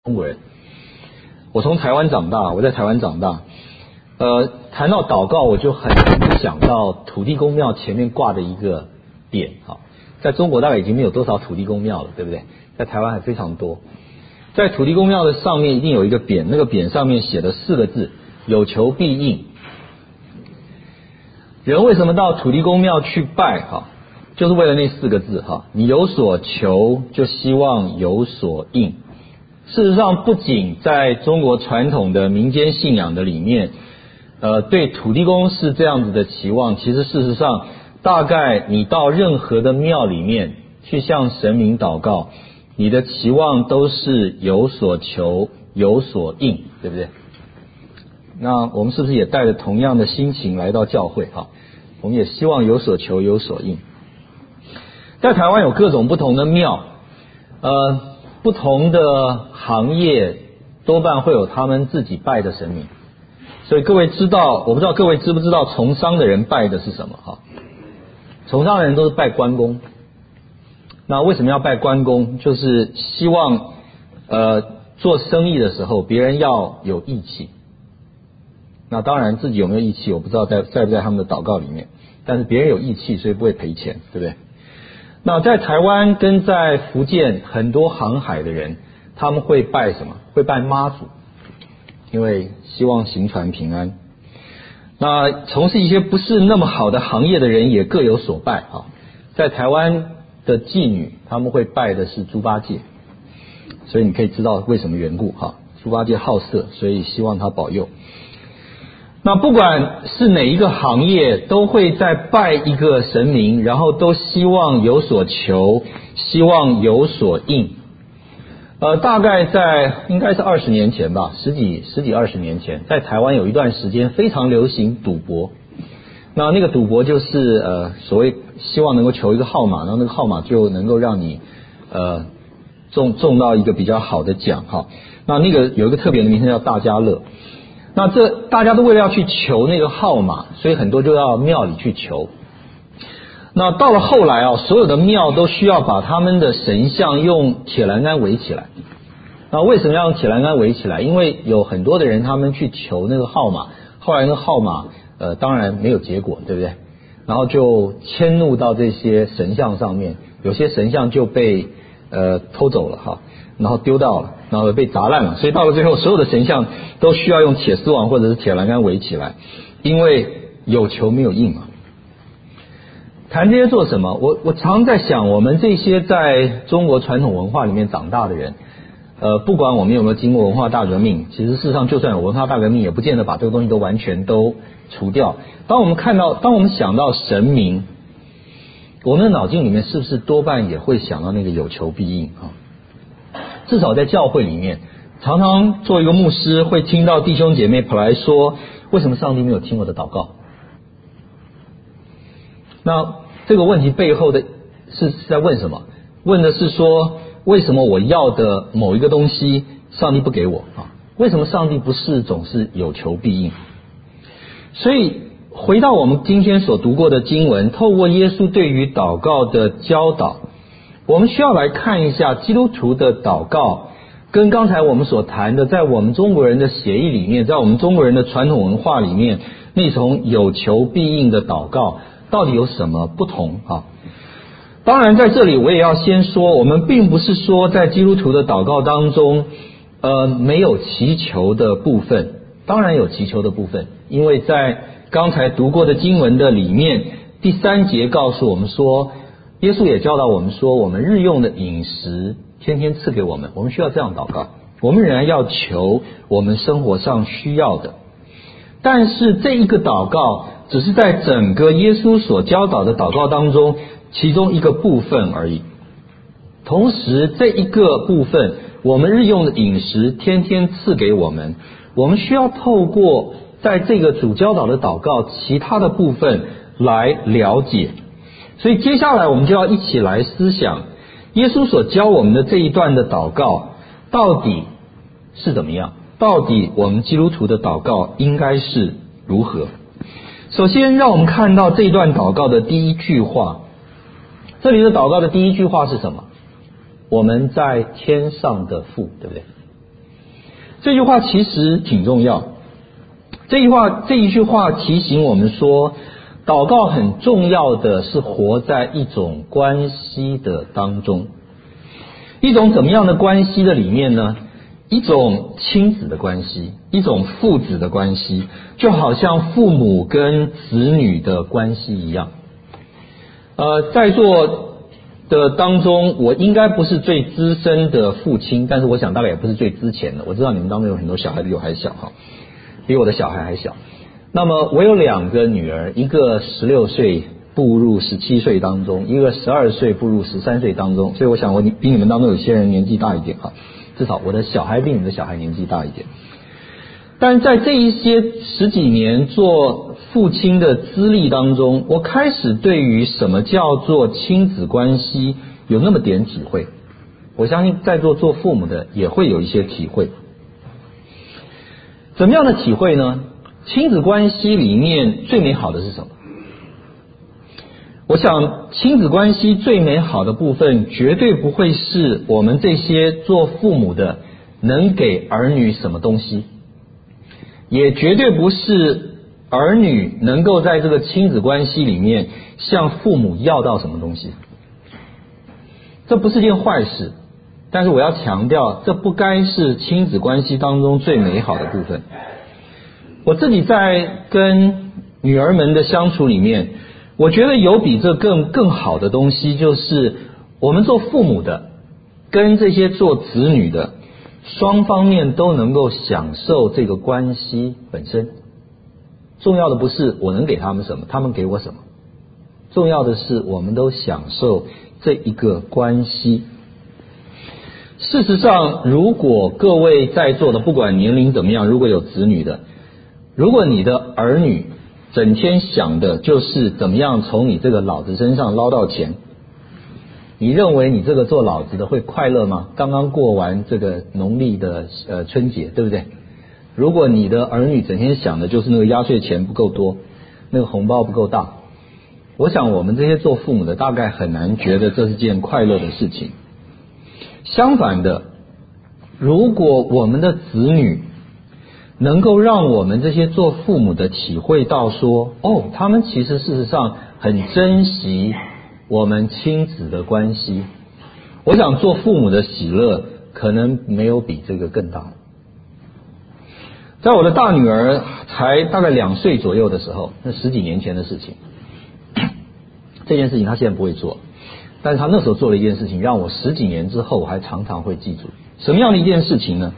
中国人，我从台湾长大，我在台湾长大。谈到祷告，我就很容易想到土地公庙前面挂的一个匾，在中国大概已经没有多少土地公庙了，对不对？在台湾还非常多。在土地公庙的上面一定有一个匾，那个匾上面写的4个字：有求必应。人为什么到土地公庙去拜？就是为了那4个字，你有所求，就希望有所应。事实上，不仅在中国传统的民间信仰的里面，对土地公是这样子的期望，其实事实上，大概你到任何的庙里面去向神明祷告，你的期望都是有所求，有所应，对不对？那我们是不是也带着同样的心情来到教会？我们也希望有所求，有所应。在台湾有各种不同的庙，不同的行业多半会有他们自己拜的神明。所以各位知道，我不知道各位知不知道从商的人拜的是什么？从商的人都是拜关公。那为什么要拜关公？就是希望做生意的时候别人要有义气。那当然自己有没有义气我不知道在不在他们的祷告里面，但是别人有义气，所以不会赔钱，对不对？那在台湾跟在福建很多航海的人，他们会拜什么？会拜妈祖，因为希望行船平安。那从事一些不是那么好的行业的人也各有所拜。在台湾的妓女他们会拜的是猪八戒，所以你可以知道为什么缘故。猪八戒好色，所以希望他保佑。那不管是哪一个行业，都会在拜一个神明，然后都希望有所求，希望有所应。大概在应该是20年前吧，十几20年前，在台湾有一段时间非常流行赌博。那个赌博就是所谓希望能够求一个号码，然后那个号码就能够让你中到一个比较好的奖。那个有一个特别的名称叫大家乐。那这大家都为了要去求那个号码，所以很多就到庙里去求。那到了后来所有的庙都需要把他们的神像用铁栏杆围起来。那为什么要用铁栏杆围起来？因为有很多的人他们去求那个号码，后来那个号码当然没有结果，对不对？然后就迁怒到这些神像上面，有些神像就被偷走了然后丢掉了，然后被砸烂了，所以到了最后所有的神像都需要用铁丝网或者是铁栏杆围起来，因为有求没有应嘛。谈这些做什么？我常在想，我们这些在中国传统文化里面长大的人，不管我们有没有经过文化大革命，其实事实上就算有文化大革命，也不见得把这个东西都完全都除掉。当我们想到神明，我们的脑筋里面是不是多半也会想到那个有求必应？至少在教会里面，常常做一个牧师会听到弟兄姐妹跑来说，为什么上帝没有听我的祷告？那这个问题背后的是在问什么？问的是说，为什么我要的某一个东西上帝不给我？为什么上帝不是总是有求必应？所以回到我们今天所读过的经文，透过耶稣对于祷告的教导，我们需要来看一下基督徒的祷告跟刚才我们所谈的在我们中国人的血液里面，在我们中国人的传统文化里面那种有求必应的祷告到底有什么不同？当然在这里我也要先说，我们并不是说在基督徒的祷告当中没有祈求的部分，当然有祈求的部分，因为在刚才读过的经文的里面，第3节告诉我们说，耶稣也教导我们说，我们日用的饮食天天赐给我们，我们需要这样祷告，我们仍然要求我们生活上需要的。但是这一个祷告只是在整个耶稣所教导的祷告当中其中一个部分而已。同时这一个部分，我们日用的饮食天天赐给我们，我们需要透过在这个主教导的祷告其他的部分来了解。所以接下来我们就要一起来思想耶稣所教我们的这一段的祷告到底是怎么样，到底我们基督徒的祷告应该是如何。首先让我们看到这一段祷告的第一句话，这里的祷告的第一句话是什么？我们在天上的父，对不对？ 这句话其实挺重要。这一句话提醒我们说，祷告很重要的是活在一种关系的当中。一种怎么样的关系的里面呢？一种亲子的关系，一种父子的关系，就好像父母跟子女的关系一样。在座的当中，我应该不是最资深的父亲，但是我想大概也不是最资浅的。我知道你们当中有很多小孩比我还小哈，比我的小孩还小。那么我有2个女儿，一个16岁步入17岁当中，一个12岁步入13岁当中，所以我想我比你们当中有些人年纪大一点哈，至少我的小孩比你们的小孩年纪大一点。但在这一些10几年做父亲的资历当中，我开始对于什么叫做亲子关系有那么点体会。我相信在座做父母的也会有一些体会。怎么样的体会呢？亲子关系里面最美好的是什么？我想亲子关系最美好的部分绝对不会是我们这些做父母的能给儿女什么东西，也绝对不是儿女能够在这个亲子关系里面向父母要到什么东西。这不是件坏事，但是我要强调，这不该是亲子关系当中最美好的部分。我自己在跟女儿们的相处里面，我觉得有比这更好的东西，就是我们做父母的跟这些做子女的双方面都能够享受这个关系本身。重要的不是我能给他们什么，他们给我什么，重要的是我们都享受这一个关系。事实上，如果各位在座的不管年龄怎么样，如果有子女的，如果你的儿女整天想的就是怎么样从你这个老子身上捞到钱，你认为你这个做老子的会快乐吗？刚刚过完这个农历的春节，对不对？如果你的儿女整天想的就是那个压岁钱不够多，那个红包不够大，我想我们这些做父母的大概很难觉得这是件快乐的事情。相反的，如果我们的子女能够让我们这些做父母的体会到说，他们其实事实上很珍惜我们亲子的关系，我想做父母的喜乐可能没有比这个更大。在我的大女儿才大概2岁左右的时候，那10几年前的事情，这件事情她现在不会做，但是她那时候做了一件事情，让我10几年之后我还常常会记住。什么样的一件事情呢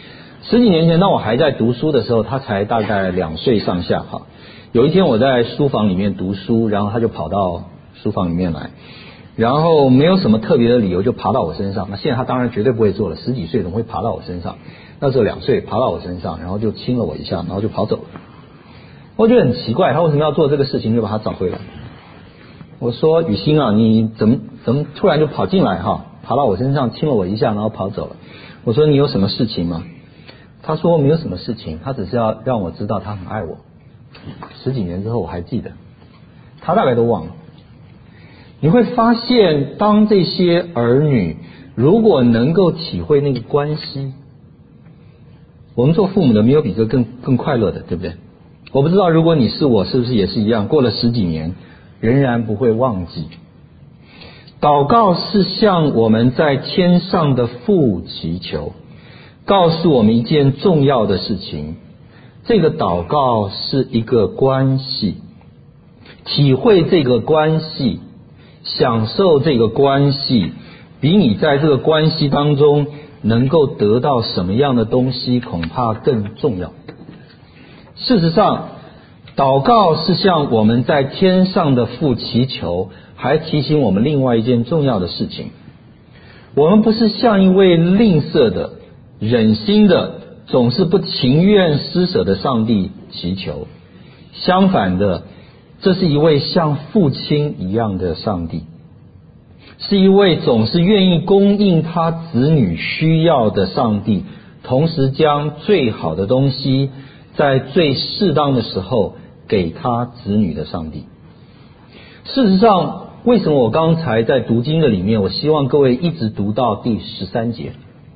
？10几年前当我还在读书的时候，她才大概2岁上下哈。有一天我在书房里面读书，然后她就跑到书房里面来，然后没有什么特别的理由就爬到我身上。那现在她当然绝对不会做了，10几岁怎么会爬到我身上？那时候2岁爬到我身上，然后就亲了我一下，然后就跑走了。我觉得很奇怪，她为什么要做这个事情，就把她找回来。我说雨欣啊，你怎么突然就跑进来哈，爬到我身上亲了我一下，然后跑走了。我说你有什么事情吗？他说没有什么事情，他只是要让我知道他很爱我。10几年之后我还记得，他大概都忘了。你会发现，当这些儿女如果能够体会那个关系，我们做父母的没有比这更快乐的，对不对？我不知道如果你是我，是不是也是一样，过了10几年仍然不会忘记。祷告是向我们在天上的父祈求，告诉我们一件重要的事情，这个祷告是一个关系，体会这个关系，享受这个关系，比你在这个关系当中能够得到什么样的东西恐怕更重要。事实上，祷告是向我们在天上的父祈求，还提醒我们另外一件重要的事情，我们不是向一位吝啬的忍心的总是不情愿施舍的上帝祈求，相反的，这是一位像父亲一样的上帝，是一位总是愿意供应他子女需要的上帝，同时将最好的东西在最适当的时候给他子女的上帝。事实上，为什么我刚才在读经的里面，我希望各位一直读到第13节，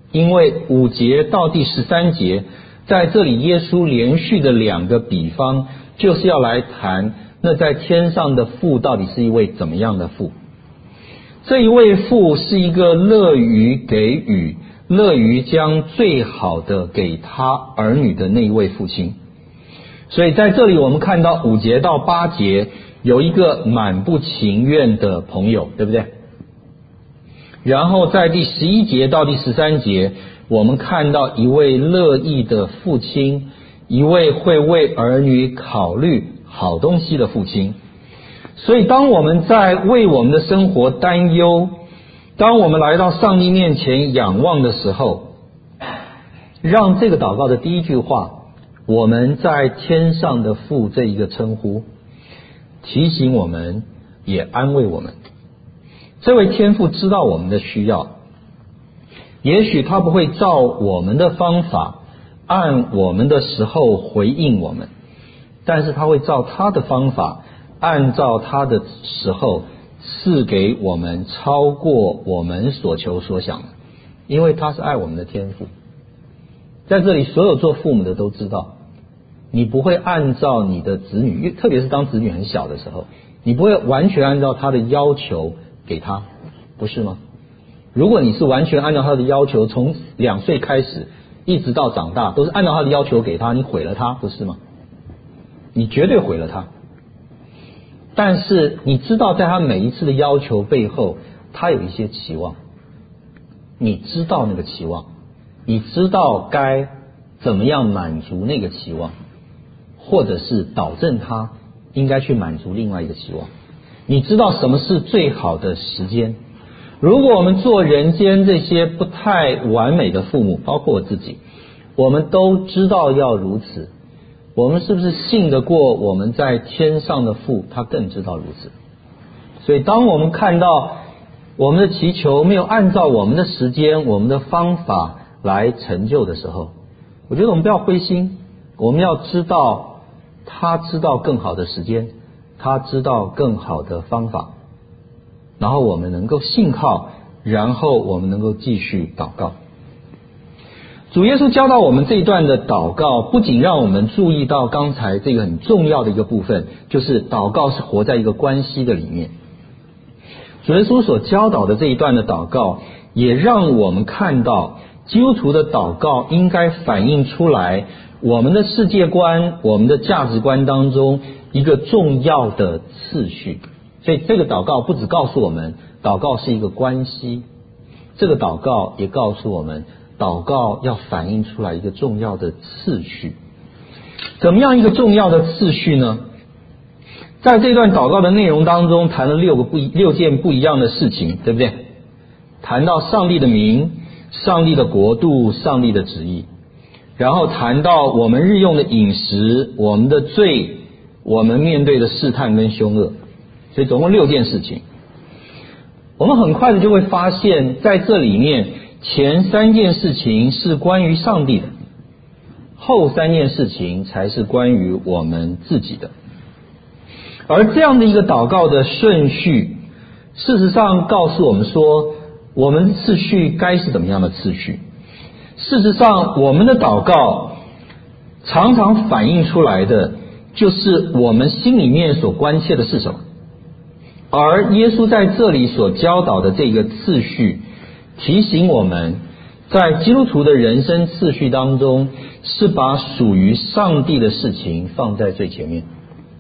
因为5节到第13节，在这里耶稣连续的2个比方，就是要来谈那在天上的父到底是一位怎么样的父。这一位父是一个乐于给予、乐于将最好的给他儿女的那一位父亲。所以在这里我们看到5节到8节有一个满不情愿的朋友，对不对？然后在第11节到第13节，我们看到一位乐意的父亲，一位会为儿女考虑好东西的父亲。所以当我们在为我们的生活担忧，当我们来到上帝面前仰望的时候，让这个祷告的第一句话，我们在天上的父这一个称呼，提醒我们，也安慰我们。这位天父知道我们的需要，也许他不会照我们的方法，按我们的时候回应我们，但是他会照他的方法，按照他的时候赐给我们超过我们所求所想的，因为他是爱我们的天父。在这里所有做父母的都知道，你不会按照你的子女，特别是当子女很小的时候，你不会完全按照他的要求给他，不是吗？如果你是完全按照他的要求，从2岁开始一直到长大都是按照他的要求给他，你毁了他，不是吗？你绝对毁了他。但是你知道在他每一次的要求背后，他有一些期望，你知道那个期望，你知道该怎么样满足那个期望，或者是导正他应该去满足另外一个期望。你知道什么是最好的时间。如果我们做人间这些不太完美的父母，包括我自己，我们都知道要如此，我们是不是信得过我们在天上的父，他更知道如此。所以当我们看到我们的祈求没有按照我们的时间、我们的方法来成就的时候，我觉得我们不要灰心，我们要知道他知道更好的时间，他知道更好的方法，然后我们能够信靠，然后我们能够继续祷告。主耶稣教导我们这一段的祷告，不仅让我们注意到刚才这个很重要的一个部分，就是祷告是活在一个关系的里面。主耶稣所教导的这一段的祷告，也让我们看到基督徒的祷告应该反映出来我们的世界观、我们的价值观当中一个重要的次序。所以这个祷告不只告诉我们祷告是一个关系，这个祷告也告诉我们祷告要反映出来一个重要的次序。怎么样一个重要的次序呢？在这段祷告的内容当中谈了6件不一样的事情，对不对？谈到上帝的名、上帝的国度、上帝的旨意，然后谈到我们日用的饮食、我们的罪、我们面对的试探跟凶恶，所以总共6件事情。我们很快的就会发现，在这里面前3件事情是关于上帝的，后3件事情才是关于我们自己的。而这样的一个祷告的顺序，事实上告诉我们说，我们次序该是怎么样的次序。事实上我们的祷告常常反映出来的就是我们心里面所关切的是什么。而耶稣在这里所教导的这个次序，提醒我们在基督徒的人生次序当中，是把属于上帝的事情放在最前面。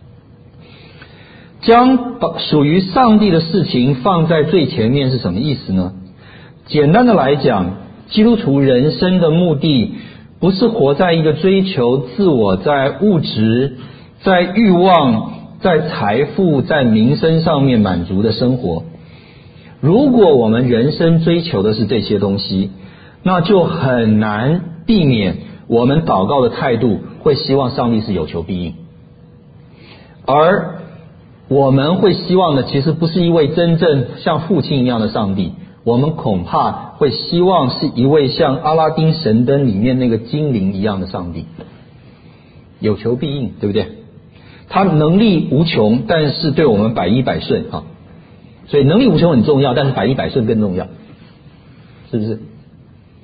将属于上帝的事情放在最前面是什么意思呢？简单的来讲，基督徒人生的目的不是活在一个追求自我在物质、在欲望、在财富、在名声上面满足的生活。如果我们人生追求的是这些东西，那就很难避免我们祷告的态度会希望上帝是有求必应。而我们会希望的其实不是一位真正像父亲一样的上帝，我们恐怕会希望是一位像阿拉丁神灯里面那个精灵一样的上帝，有求必应，对不对？他能力无穷，但是对我们百依百顺啊。所以能力无穷很重要，但是百依百顺更重要，是不是？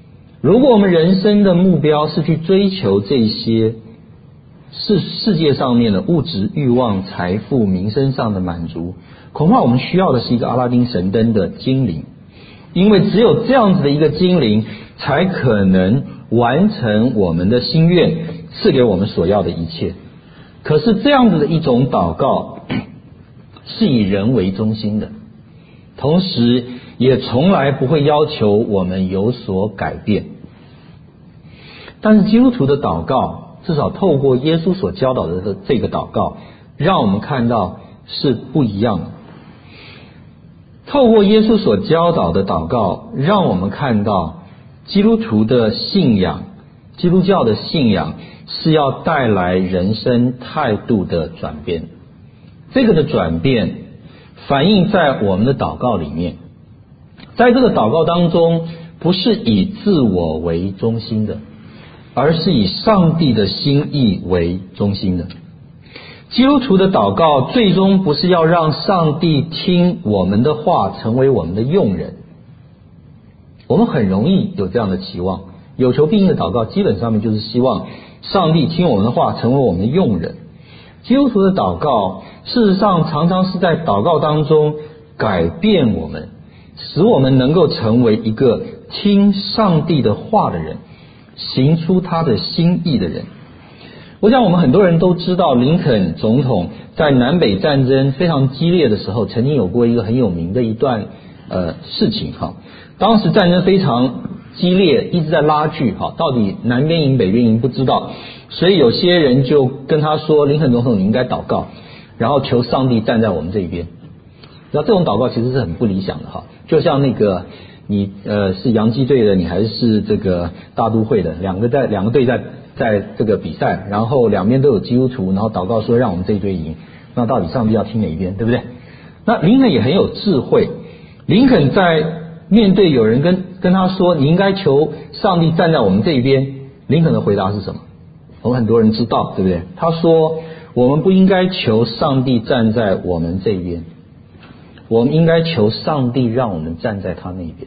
如果我们人生的目标是去追求这些是世界上面的物质欲望、财富、名声上的满足，恐怕我们需要的是一个阿拉丁神灯的精灵，因为只有这样子的一个精灵，才可能完成我们的心愿，赐给我们所要的一切。可是这样子的一种祷告是以人为中心的，同时也从来不会要求我们有所改变。但是基督徒的祷告，至少透过耶稣所教导的这个祷告，让我们看到是不一样的。透过耶稣所教导的祷告，让我们看到基督徒的信仰，基督教的信仰是要带来人生态度的转变。这个的转变反映在我们的祷告里面，在这个祷告当中，不是以自我为中心的，而是以上帝的心意为中心的。基督徒的祷告最终不是要让上帝听我们的话，成为我们的用人。我们很容易有这样的期望，有求必应的祷告基本上面就是希望上帝听我们的话，成为我们的用人。基督徒的祷告事实上常常是在祷告当中改变我们，使我们能够成为一个听上帝的话的人，行出他的心意的人。我想我们很多人都知道，林肯总统在南北战争非常激烈的时候，曾经有过一个很有名的一段事情哈。当时战争非常激烈，一直在拉锯哈，到底南边赢北边赢不知道，所以有些人就跟他说，林肯总统你应该祷告，然后求上帝站在我们这一边。那这种祷告其实是很不理想的哈，就像那个你是洋基队的，你还是这个大都会的，两个队在这个比赛，然后两边都有基督徒，然后祷告说让我们这一队赢，那到底上帝要听哪一边，对不对？那林肯也很有智慧，林肯在面对有人跟他说你应该求上帝站在我们这一边，林肯的回答是什么？我们很多人知道，对不对？他说我们不应该求上帝站在我们这一边，我们应该求上帝让我们站在他那边。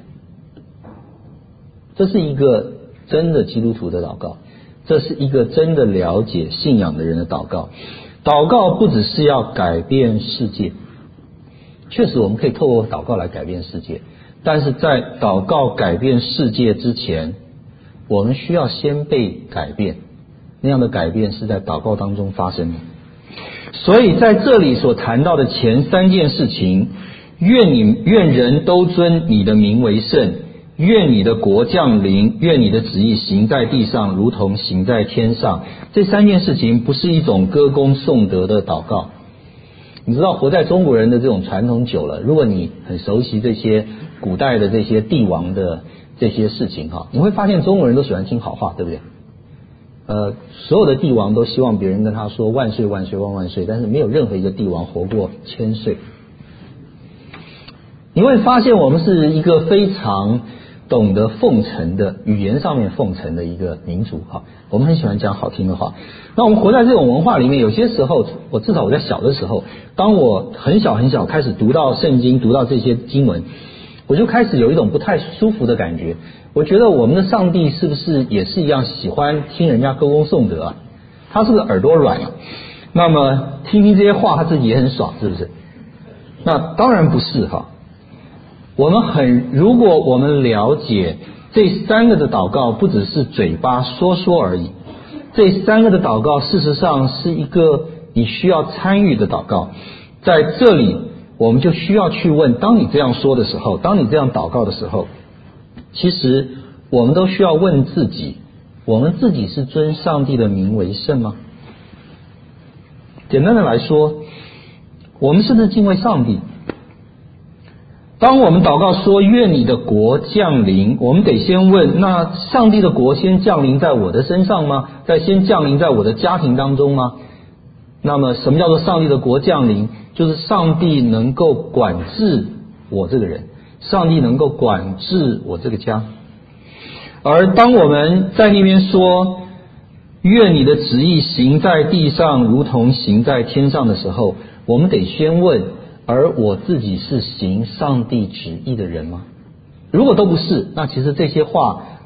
这是一个真的基督徒的祷告，这是一个真的了解信仰的人的祷告。祷告不只是要改变世界，确实我们可以透过祷告来改变世界，但是在祷告改变世界之前，我们需要先被改变，那样的改变是在祷告当中发生的。所以在这里所谈到的前三件事情，愿人都尊你的名为圣，愿你的国降临，愿你的旨意行在地上如同行在天上。这三件事情不是一种歌功颂德的祷告。你知道活在中国人的这种传统久了，如果你很熟悉这些古代的这些帝王的这些事情哈，你会发现中国人都喜欢听好话，对不对？所有的帝王都希望别人跟他说万岁万岁万万岁，但是没有任何一个帝王活过1000岁。你会发现我们是一个非常懂得奉承的语言上面奉承的一个民族哈，我们很喜欢讲好听的话。那我们活在这种文化里面，有些时候至少我在小的时候，当我很小很小开始读到圣经，读到这些经文，我就开始有一种不太舒服的感觉。我觉得我们的上帝是不是也是一样喜欢听人家歌功颂德啊？他是不是耳朵软啊？那么听听这些话他自己也很爽，是不是？那当然不是哈。如果我们了解这三个的祷告不只是嘴巴说说而已，这三个的祷告事实上是一个你需要参与的祷告。在这里我们就需要去问，当你这样说的时候，当你这样祷告的时候，其实我们都需要问自己，我们自己是尊上帝的名为圣吗？简单的来说，我们是不是敬畏上帝？当我们祷告说愿你的国降临，我们得先问，那上帝的国先降临在我的身上吗？先降临在我的家庭当中吗？那么什么叫做上帝的国降临？就是上帝能够管制我这个人，上帝能够管制我这个家。而当我们在那边说愿你的旨意行在地上如同行在天上的时候，我们得先问，而我自己是行上帝旨意的人吗？如果都不是，那其实这些话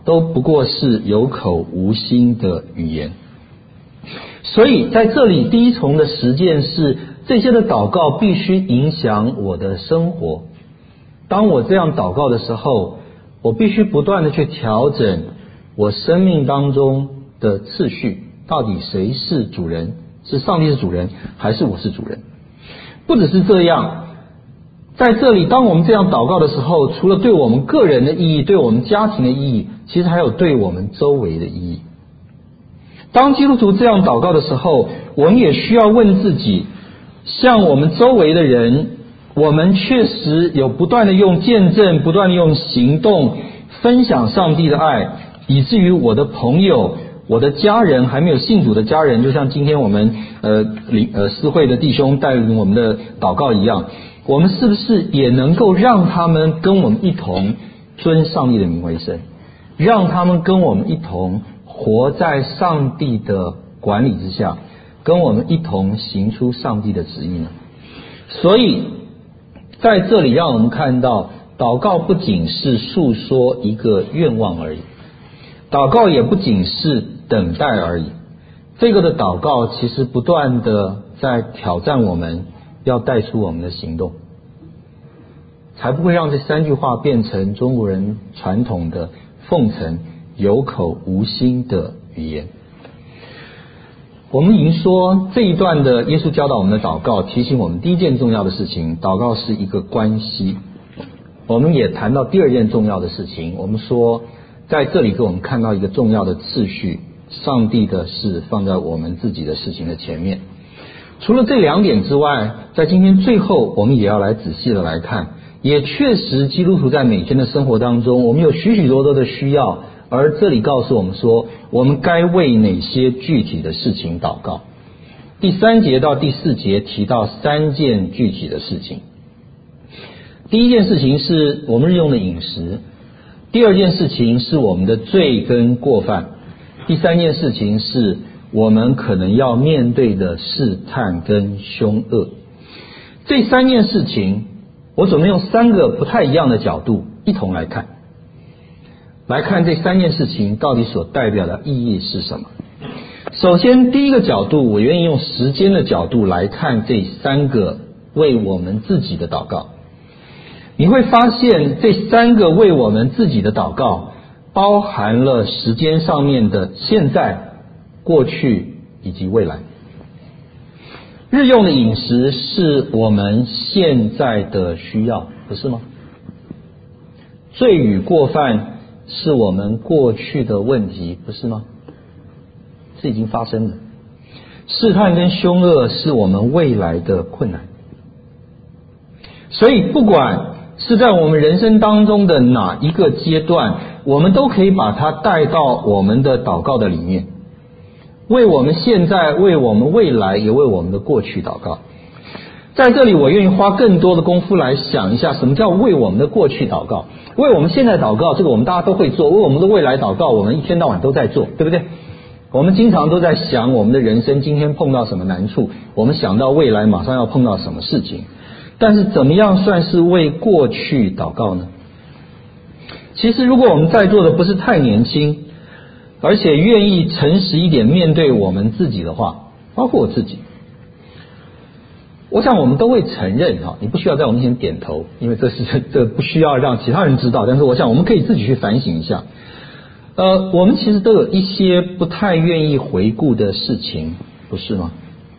都不过是有口无心的语言。所以在这里第一重的实践是，这些的祷告必须影响我的生活。当我这样祷告的时候，我必须不断的去调整我生命当中的次序，到底谁是主人？是上帝是主人，还是我是主人？不只是这样，在这里当我们这样祷告的时候，除了对我们个人的意义，对我们家庭的意义，其实还有对我们周围的意义。当基督徒这样祷告的时候，我们也需要问自己，像我们周围的人，我们确实有不断的用见证，不断的用行动分享上帝的爱，以至于我的朋友，我的家人，还没有信主的家人，就像今天我们私会的弟兄带领我们的祷告一样，我们是不是也能够让他们跟我们一同尊上帝的名为圣，让他们跟我们一同活在上帝的管理之下，跟我们一同行出上帝的旨意呢？所以在这里让我们看到，祷告不仅是诉说一个愿望而已，祷告也不仅是等待而已。这个的祷告其实不断的在挑战我们，要带出我们的行动，才不会让这三句话变成中国人传统的奉承有口无心的语言。我们已经说这一段的耶稣教导我们的祷告，提醒我们第一件重要的事情，祷告是一个关系。我们也谈到第二件重要的事情，我们说在这里给我们看到一个重要的次序，上帝的事放在我们自己的事情的前面。除了这两点之外，在今天最后我们也要来仔细的来看，也确实基督徒在每天的生活当中，我们有许许多多的需要，而这里告诉我们说，我们该为哪些具体的事情祷告。第3节到第4节提到3件具体的事情。第一件事情是我们日用的饮食，第二件事情是我们的罪跟过犯，第三件事情是我们可能要面对的试探跟凶恶。这3件事情，我准备用3个不太一样的角度一同来看，这3件事情到底所代表的意义是什么。首先第一个角度，我愿意用时间的角度来看这3个为我们自己的祷告。你会发现这3个为我们自己的祷告包含了时间上面的现在、过去以及未来。日用的饮食是我们现在的需要，不是吗？罪与过犯是我们过去的问题，不是吗？是已经发生的。试探跟凶恶是我们未来的困难。所以不管是在我们人生当中的哪一个阶段，我们都可以把它带到我们的祷告的里面，为我们现在，为我们未来，也为我们的过去祷告。在这里我愿意花更多的功夫来想一下，什么叫为我们的过去祷告，为我们现在祷告，这个我们大家都会做，为我们的未来祷告，我们一天到晚都在做，对不对？我们经常都在想我们的人生今天碰到什么难处，我们想到未来马上要碰到什么事情。但是怎么样算是为过去祷告呢？其实如果我们在座的不是太年轻，而且愿意诚实一点面对我们自己的话，包括我自己，我想我们都会承认你不需要在我面前点头，因为这不需要让其他人知道，但是我想我们可以自己去反省一下。我们其实都有一些不太愿意回顾的事情，不是吗？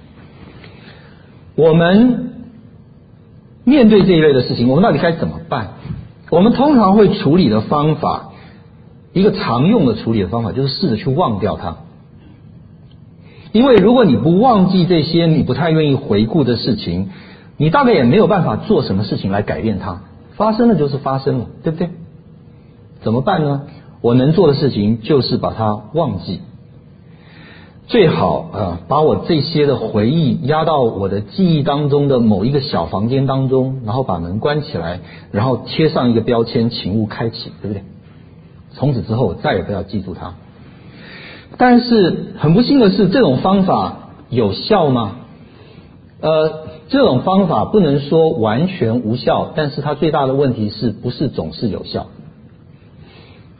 我们面对这一类的事情，我们到底该怎么办？我们通常会处理的方法，一个常用的处理的方法就是试着去忘掉它。因为如果你不忘记这些你不太愿意回顾的事情，你大概也没有办法做什么事情来改变它，发生了就是发生了，对不对？怎么办呢？我能做的事情就是把它忘记，最好把我这些的回忆压到我的记忆当中的某一个小房间当中，然后把门关起来，然后贴上一个标签，请勿开启，对不对？从此之后我再也不要记住它。但是很不幸的是，这种方法有效吗？这种方法不能说完全无效，但是它最大的问题是不是总是有效？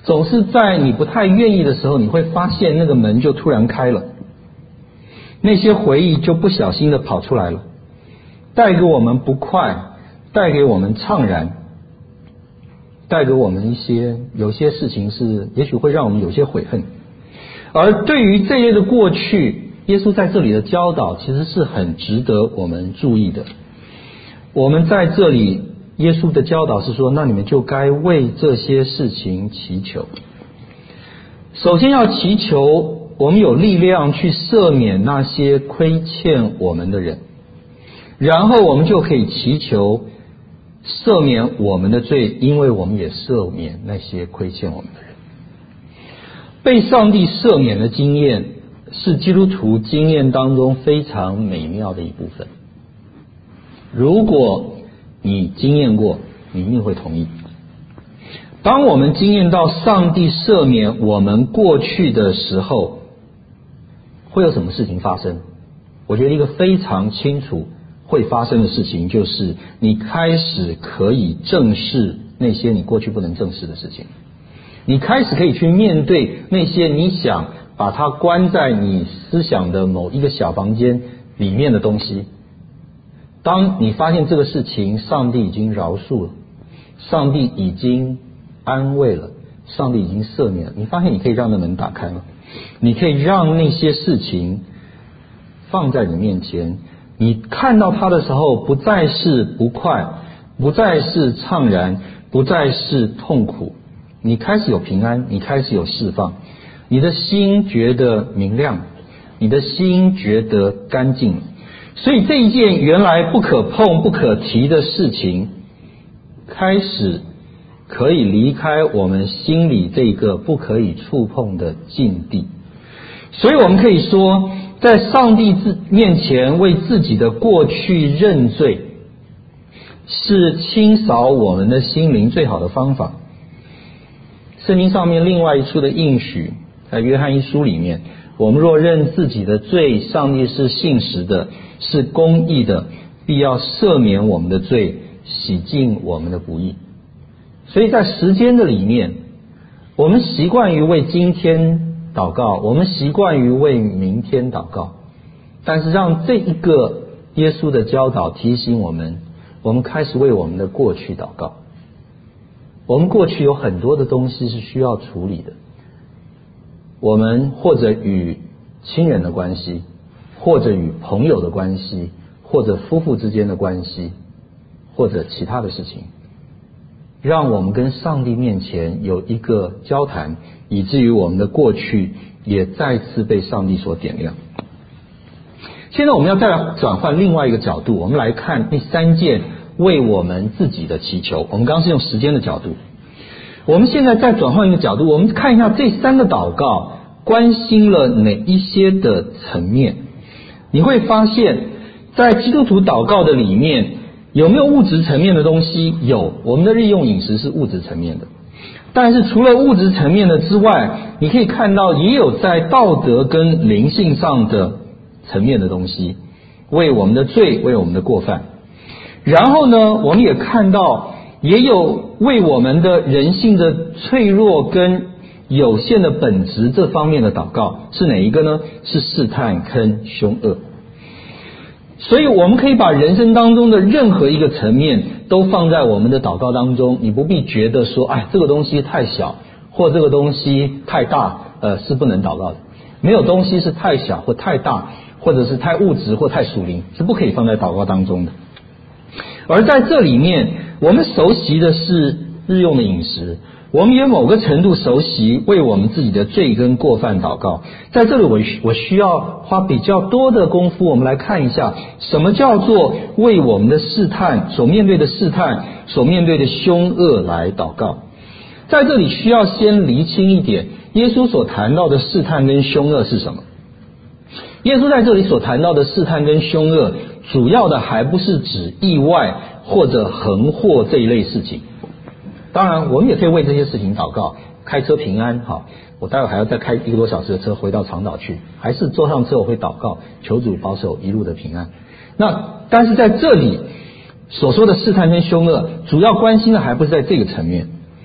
总是在你不太愿意的时候，你会发现那个门就突然开了，那些回忆就不小心的跑出来了，带给我们不快，带给我们怅然，带给我们有些事情是也许会让我们有些悔恨。而对于这类的过去，耶稣在这里的教导其实是很值得我们注意的。我们在这里耶稣的教导是说，那你们就该为这些事情祈求。首先要祈求我们有力量去赦免那些亏欠我们的人，然后我们就可以祈求赦免我们的罪，因为我们也赦免那些亏欠我们的人。被上帝赦免的经验是基督徒经验当中非常美妙的一部分。如果你经验过，你一定会同意。当我们经验到上帝赦免我们过去的时候，会有什么事情发生？我觉得一个非常清楚会发生的事情，就是你开始可以正视那些你过去不能正视的事情，你开始可以去面对那些你想把它关在你思想的某一个小房间里面的东西。当你发现这个事情上帝已经饶恕了，上帝已经安慰了，上帝已经赦免了，你发现你可以让那门打开了，你可以让那些事情放在你面前，你看到它的时候不再是不快，不再是怅然，不再是痛苦，你开始有平安，你开始有释放，你的心觉得明亮，你的心觉得干净。所以这一件原来不可碰不可提的事情，开始可以离开我们心里这个不可以触碰的境地。所以我们可以说，在上帝面前为自己的过去认罪，是清扫我们的心灵最好的方法。圣经上面另外一处的应许，在约翰一书里面，我们若认自己的罪，上帝是信实的，是公义的，必要赦免我们的罪，洗净我们的不义。所以在时间的里面，我们习惯于为今天祷告，我们习惯于为明天祷告，但是让这一个耶稣的教导提醒我们，我们开始为我们的过去祷告。我们过去有很多的东西是需要处理的，我们或者与亲人的关系，或者与朋友的关系，或者夫妇之间的关系，或者其他的事情，让我们跟上帝面前有一个交谈，以至于我们的过去也再次被上帝所点亮。现在我们要再来转换另外一个角度，我们来看第三件为我们自己的祈求。我们刚刚是用时间的角度，我们现在再转换一个角度，我们看一下这三个祷告关心了哪一些的层面。你会发现在基督徒祷告的里面，有没有物质层面的东西？有，我们的日用饮食是物质层面的。但是除了物质层面的之外，你可以看到也有在道德跟灵性上的层面的东西，为我们的罪，为我们的过犯。然后呢，我们也看到也有为我们的人性的脆弱跟有限的本质这方面的祷告，是哪一个呢？是试探跟凶恶。所以我们可以把人生当中的任何一个层面都放在我们的祷告当中，你不必觉得说，这个东西太小，或这个东西太大，是不能祷告的。没有东西是太小或太大，或者是太物质或太属灵，是不可以放在祷告当中的。而在这里面，我们熟悉的是日用的饮食，我们也某个程度熟悉为我们自己的罪跟过犯祷告。在这里我需要花比较多的功夫，我们来看一下什么叫做为我们的试探所面对的试探所面对的凶恶来祷告。在这里需要先厘清一点，耶稣所谈到的试探跟凶恶是什么。耶稣在这里所谈到的试探跟凶恶，主要的还不是指意外或者横祸这一类事情。当然我们也可以为这些事情祷告，开车平安，好，我待会还要再开1个多小时的车回到长岛去，还是坐上车我会祷告，求主保守一路的平安。但是在这里所说的试探跟凶恶，主要关心的还不是在这个层面。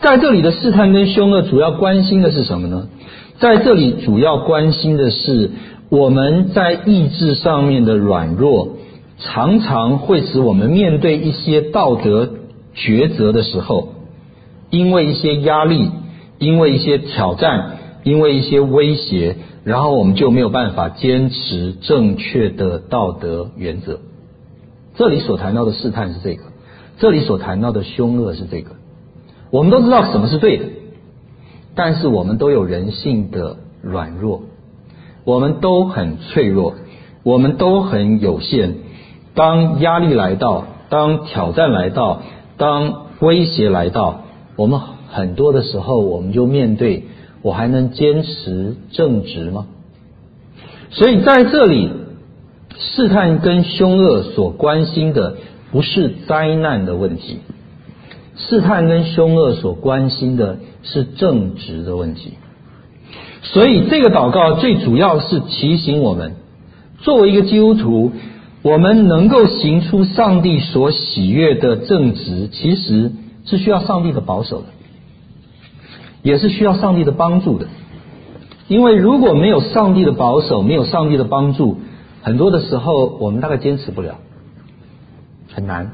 在这里的试探跟凶恶主要关心的是什么呢？在这里主要关心的是我们在意志上面的软弱，常常会使我们面对一些道德抉择的时候，因为一些压力，因为一些挑战，因为一些威胁，然后我们就没有办法坚持正确的道德原则。这里所谈到的试探是这个，这里所谈到的凶恶是这个。我们都知道什么是对的，但是我们都有人性的软弱，我们都很脆弱，我们都很有限。当压力来到，当挑战来到，当威胁来到，我们很多的时候我们就面对，我还能坚持正直吗？所以在这里，试探跟凶恶所关心的不是灾难的问题，试探跟凶恶所关心的是正直的问题。所以这个祷告最主要是提醒我们，作为一个基督徒，我们能够行出上帝所喜悦的正直，其实是需要上帝的保守的，也是需要上帝的帮助的。因为如果没有上帝的保守，没有上帝的帮助，很多的时候我们大概坚持不了，很难。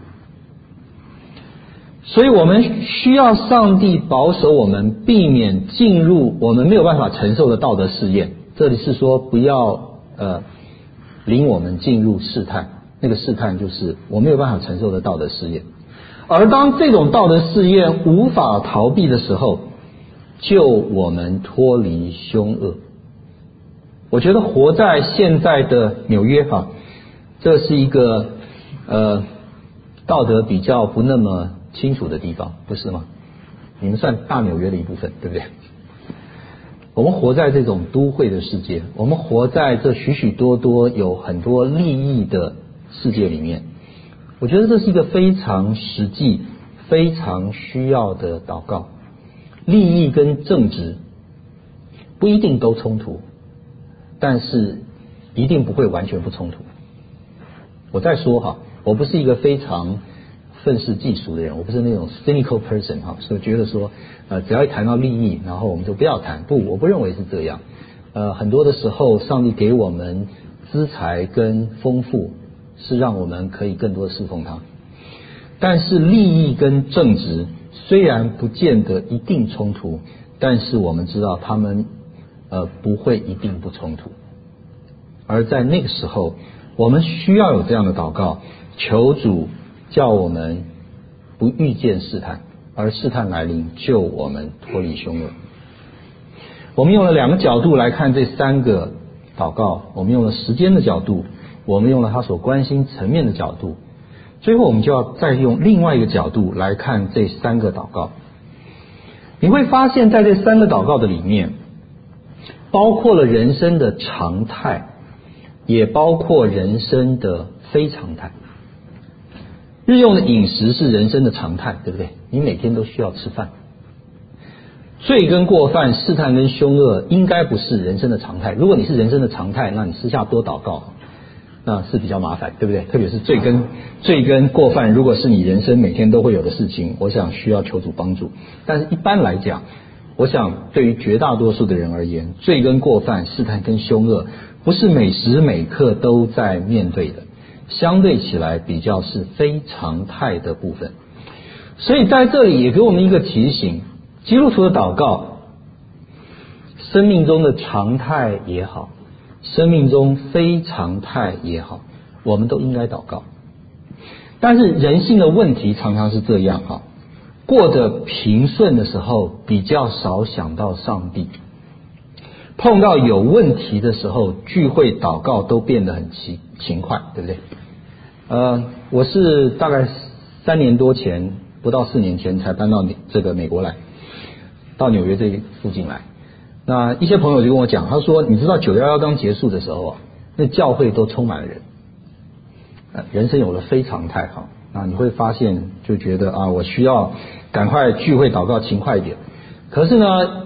所以我们需要上帝保守我们，避免进入我们没有办法承受的道德试验。这里是说不要领我们进入试探，那个试探就是我没有办法承受的道德试验。而当这种道德试验无法逃避的时候，救我们脱离凶恶。我觉得活在现在的纽约这是一个道德比较不那么清楚的地方，不是吗？你们算大纽约的一部分，对不对？我们活在这种都会的世界，我们活在这许许多多有很多利益的世界里面。我觉得这是一个非常实际、非常需要的祷告。利益跟正直不一定都冲突，但是一定不会完全不冲突。我再说我不是一个非常愤世嫉俗的人，我不是那种 cynical person 所以觉得说只要一谈到利益，然后我们就不要谈。不，我不认为是这样。很多的时候上帝给我们资财跟丰富，是让我们可以更多的侍奉他。但是利益跟正直虽然不见得一定冲突，但是我们知道他们不会一定不冲突。而在那个时候，我们需要有这样的祷告，求主叫我们不遇见试探，而试探来临救我们脱离凶恶。我们用了两个角度来看这三个祷告，我们用了时间的角度，我们用了他所关心层面的角度，最后我们就要再用另外一个角度来看这三个祷告。你会发现在这三个祷告的里面，包括了人生的常态，也包括人生的非常态。日用的饮食是人生的常态，对不对？你每天都需要吃饭。罪跟过犯、试探跟凶恶应该不是人生的常态。如果你是人生的常态，那你私下多祷告，那是比较麻烦，对不对？特别是罪跟过犯，如果是你人生每天都会有的事情，我想需要求主帮助。但是一般来讲，我想对于绝大多数的人而言，罪跟过犯、试探跟凶恶不是每时每刻都在面对的，相对起来比较是非常态的部分。所以在这里也给我们一个提醒，基督徒的祷告，生命中的常态也好，生命中非常态也好，我们都应该祷告。但是人性的问题常常是这样过得平顺的时候比较少想到上帝，碰到有问题的时候聚会祷告都变得很勤快，对不对？我是大概3年多前，不到4年前才搬到这个美国来，到纽约这附近来。那一些朋友就跟我讲，他说你知道911刚结束的时候那教会都充满了人，人生有了非常态那你会发现就觉得我需要赶快聚会祷告勤快一点。可是呢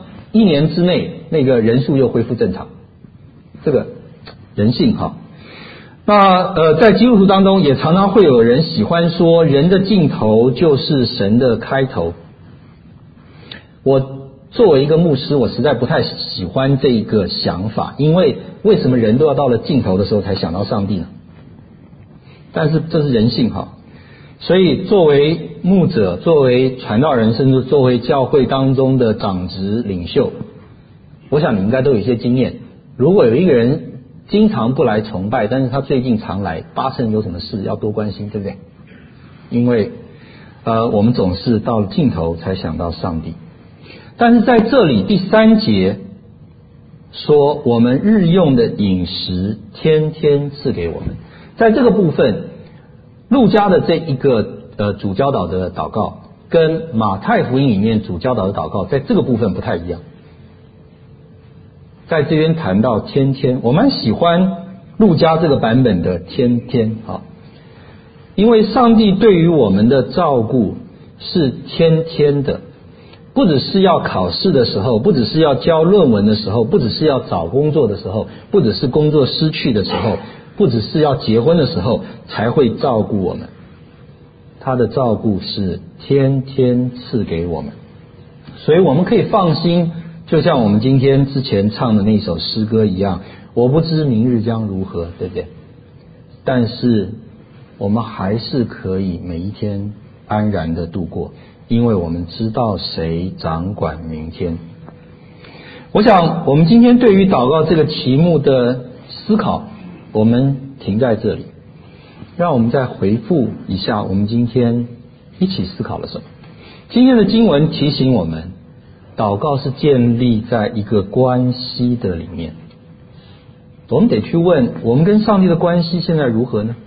1年之内那个人数又恢复正常，这个人性那在基督徒当中也常常会有人喜欢说人的尽头就是神的开头。 我作为一个牧师，我实在不太喜欢这一个想法，因为为什么人都要到了尽头的时候才想到上帝呢？但是这是人性哈，所以作为牧者，作为传道人，甚至作为教会当中的长职领袖，我想你应该都有一些经验。如果有一个人经常不来崇拜，但是他最近常来，八成有什么事要多关心，对不对？因为我们总是到了尽头才想到上帝。但是在这里第3节说，我们日用的饮食天天赐给我们。在这个部分，路加的这一个主教导的祷告跟马太福音里面主教导的祷告在这个部分不太一样。在这边谈到天天，我蛮喜欢路加这个版本的天天，因为上帝对于我们的照顾是天天的，不只是要考试的时候，不只是要交论文的时候，不只是要找工作的时候，不只是工作失去的时候，不只是要结婚的时候才会照顾我们。他的照顾是天天赐给我们，所以我们可以放心，就像我们今天之前唱的那首诗歌一样，我不知明日将如何，对不对？但是我们还是可以每一天安然的度过，因为我们知道谁掌管明天。我想我们今天对于祷告这个题目的思考，我们停在这里，让我们再回复一下我们今天一起思考了什么。今天的经文提醒我们，祷告是建立在一个关系的里面。我们得去问，我们跟上帝的关系现在如何呢？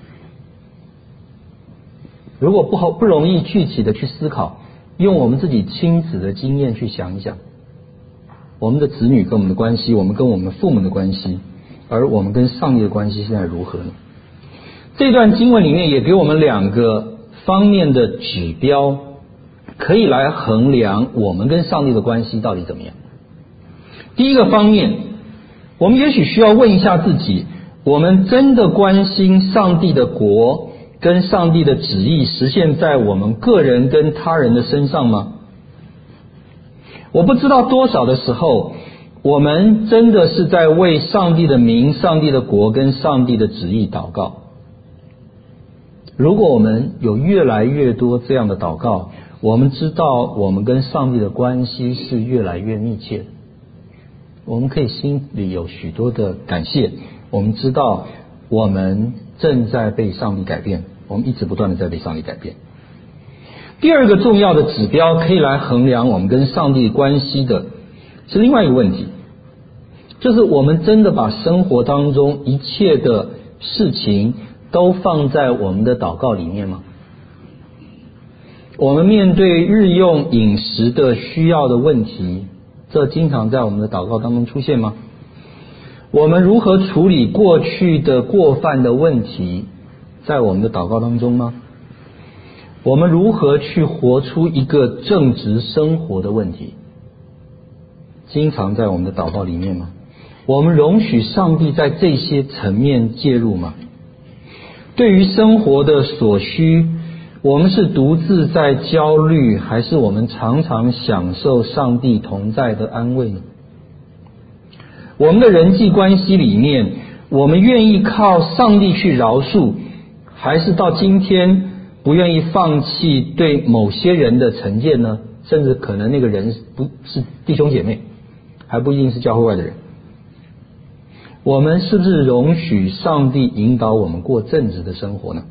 如果不容易具体的去思考，用我们自己亲子的经验去想一想，我们的子女跟我们的关系，我们跟我们父母的关系，而我们跟上帝的关系现在如何呢？这段经文里面也给我们2个方面的指标，可以来衡量我们跟上帝的关系到底怎么样。第一个方面，我们也许需要问一下自己，我们真的关心上帝的国跟上帝的旨意实现在我们个人跟他人的身上吗？我不知道多少的时候，我们真的是在为上帝的名、上帝的国跟上帝的旨意祷告。如果我们有越来越多这样的祷告，我们知道我们跟上帝的关系是越来越密切的，我们可以心里有许多的感谢，我们知道我们正在被上帝改变，我们一直不断的在被上帝改变。第2个重要的指标可以来衡量我们跟上帝关系的是另外一个问题，就是我们真的把生活当中一切的事情都放在我们的祷告里面吗？我们面对日用饮食的需要的问题，这经常在我们的祷告当中出现吗？我们如何处理过去的过犯的问题，在我们的祷告当中吗？我们如何去活出一个正直生活的问题，经常在我们的祷告里面吗？我们容许上帝在这些层面介入吗？对于生活的所需，我们是独自在焦虑，还是我们常常享受上帝同在的安慰呢？我们的人际关系里面，我们愿意靠上帝去饶恕，还是到今天不愿意放弃对某些人的成见呢？甚至可能那个人不是弟兄姐妹，还不一定是教会外的人。我们是不是容许上帝引导我们过正直的生活呢？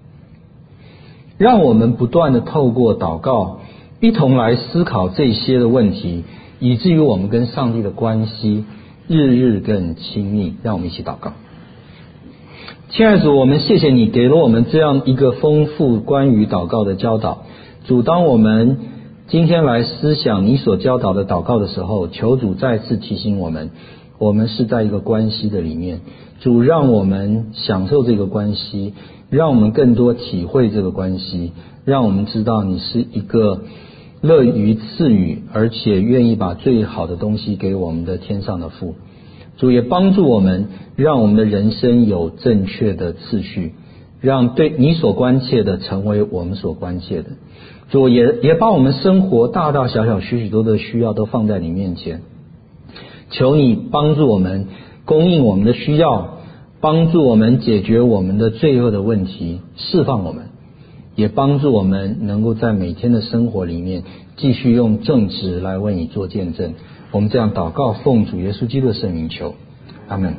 让我们不断的透过祷告，一同来思考这些的问题，以至于我们跟上帝的关系日日更亲密。让我们一起祷告。亲爱的主，我们谢谢你给了我们这样一个丰富关于祷告的教导。主，当我们今天来思想你所教导的祷告的时候，求主再次提醒我们，我们是在一个关系的里面。主，让我们享受这个关系，让我们更多体会这个关系，让我们知道你是一个乐于赐予，而且愿意把最好的东西给我们的天上的父。主也帮助我们，让我们的人生有正确的次序， 让对你所关切的成为我们所关切的。主也把我们生活大大小小许多的需要都放在你面前，求你帮助我们供应我们的需要，帮助我们解决我们的罪恶的问题，释放我们，也帮助我们能够在每天的生活里面继续用正直来为你做见证。我们这样祷告，奉主耶稣基督的圣名求，阿们。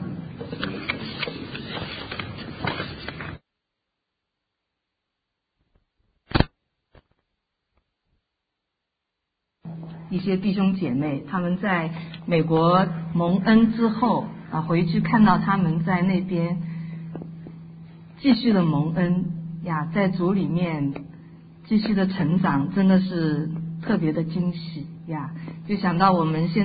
一些弟兄姐妹，他们在美国蒙恩之后回去看到他们在那边继续的蒙恩呀，在主里面继续的成长，真的是特别的惊喜呀！就想到我们现